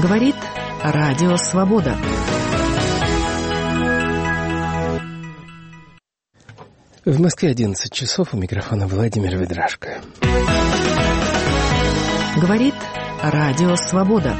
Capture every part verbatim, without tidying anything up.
Говорит Радио Свобода. В Москве одиннадцать часов, у микрофона Владимир Ведрашко. Говорит Радио Свобода.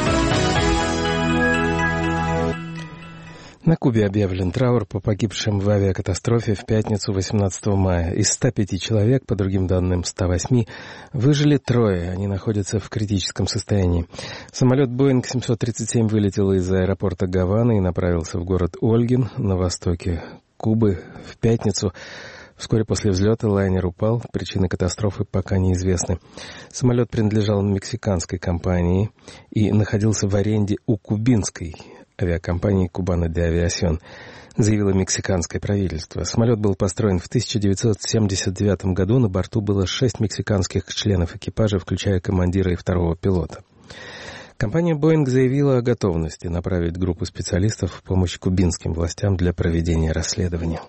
На Кубе объявлен траур по погибшим в авиакатастрофе в пятницу восемнадцатого мая. Из ста пяти человек, по другим данным ста восьми, выжили трое. Они находятся в критическом состоянии. Самолет Боинг семьсот тридцать семь вылетел из аэропорта Гавана и направился в город Ольгин на востоке Кубы в пятницу. Вскоре после взлета лайнер упал. Причины катастрофы пока неизвестны. Самолет принадлежал мексиканской компании и находился в аренде у кубинской авиакомпании «Кубана де Авиасьон», заявило мексиканское правительство. Самолет был построен в тысяча девятьсот семьдесят девятом году. На борту было шесть мексиканских членов экипажа, включая командира и второго пилота. Компания «Боинг» заявила о готовности направить группу специалистов в помощь кубинским властям для проведения расследования.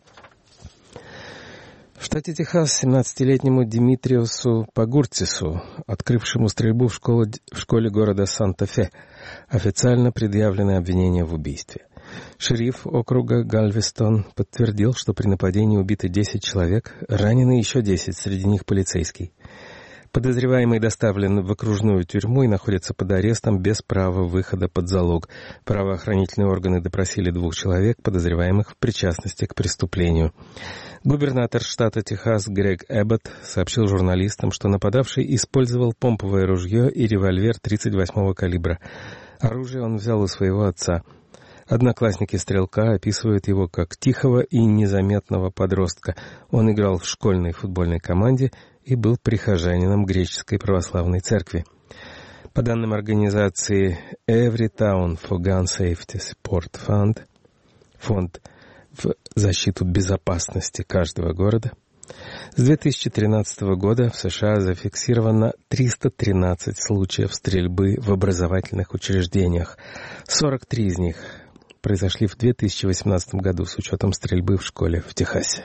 В штате Техас семнадцатилетнему Димитриусу Пагурцису, открывшему стрельбу в школе, в школе города Санта-Фе, официально предъявлены обвинения в убийстве. Шериф округа Галвестон подтвердил, что при нападении убиты десять человек, ранены еще десять, среди них полицейский. Подозреваемый доставлен в окружную тюрьму и находится под арестом без права выхода под залог. Правоохранительные органы допросили двух человек, подозреваемых в причастности к преступлению. Губернатор штата Техас Грег Эббот сообщил журналистам, что нападавший использовал помповое ружье и револьвер тридцать восьмого калибра. Оружие он взял у своего отца. Одноклассники стрелка описывают его как тихого и незаметного подростка. Он играл в школьной футбольной команде и был прихожанином греческой православной церкви. По данным организации Everytown for Gun Safety Support Fund, фонд в защиту безопасности каждого города, с две тысячи тринадцатого года в США зафиксировано триста тринадцать случаев стрельбы в образовательных учреждениях. сорок три из них произошли в две тысячи восемнадцатом году с учетом стрельбы в школе в Техасе.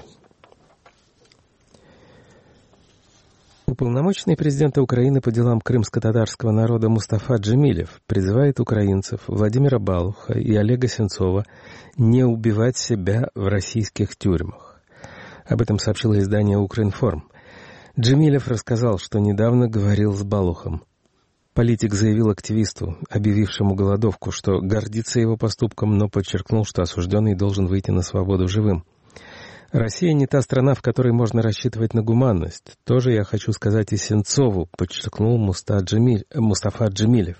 Уполномоченный президента Украины по делам крымско-татарского народа Мустафа Джемилев призывает украинцев Владимира Балуха и Олега Сенцова не убивать себя в российских тюрьмах. Об этом сообщило издание «Укринформ». Джемилев рассказал, что недавно говорил с Балухом. Политик заявил активисту, объявившему голодовку, что гордится его поступком, но подчеркнул, что осужденный должен выйти на свободу живым. «Россия не та страна, в которой можно рассчитывать на гуманность. Тоже я хочу сказать и Сенцову», подчеркнул Джемиль, Мустафа Джемилев.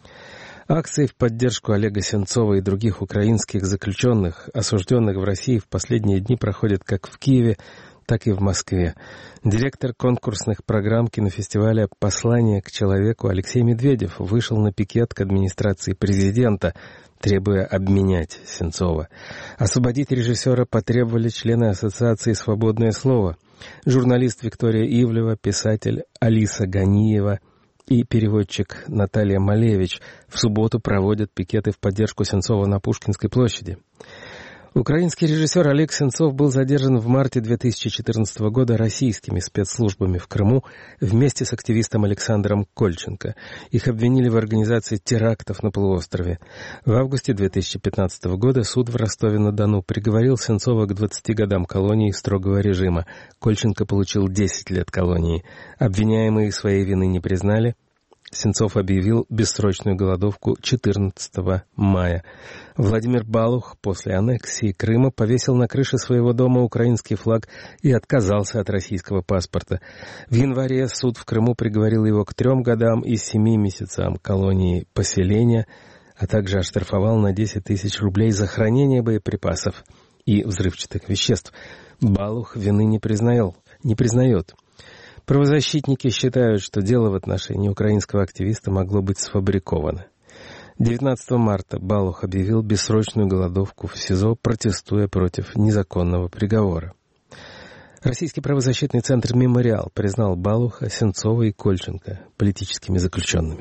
Акции в поддержку Олега Сенцова и других украинских заключенных, осужденных в России, в последние дни проходят как в Киеве, так и в Москве. Директор конкурсных программ кинофестиваля «Послание к человеку» Алексей Медведев вышел на пикет к администрации президента, требуя обменять Сенцова. Освободить режиссера потребовали члены Ассоциации «Свободное слово», журналист Виктория Ивлева, писатель Алиса Ганиева и переводчик Наталья Малевич в субботу проводят пикеты в поддержку Сенцова на Пушкинской площади. Украинский режиссер Олег Сенцов был задержан в марте две тысячи четырнадцатого года российскими спецслужбами в Крыму вместе с активистом Александром Кольченко. Их обвинили в организации терактов на полуострове. В августе две тысячи пятнадцатого года суд в Ростове-на-Дону приговорил Сенцова к двадцати годам колонии строгого режима. Кольченко получил десять лет колонии. Обвиняемые своей вины не признали. Сенцов объявил бессрочную голодовку четырнадцатого мая. Владимир Балух после аннексии Крыма повесил на крыше своего дома украинский флаг и отказался от российского паспорта. В январе суд в Крыму приговорил его к трем годам и семи месяцам колонии поселения, а также оштрафовал на десять тысяч рублей за хранение боеприпасов и взрывчатых веществ. Балух вины не признал, не признает. Правозащитники считают, что дело в отношении украинского активиста могло быть сфабриковано. девятнадцатого марта Балух объявил бессрочную голодовку в СИЗО, протестуя против незаконного приговора. Российский правозащитный центр «Мемориал» признал Балуха, Сенцова и Кольченко политическими заключенными.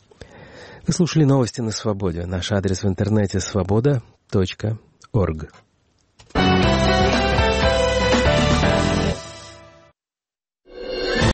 Вы слушали новости на Свободе. Наш адрес в интернете свобода точка орг.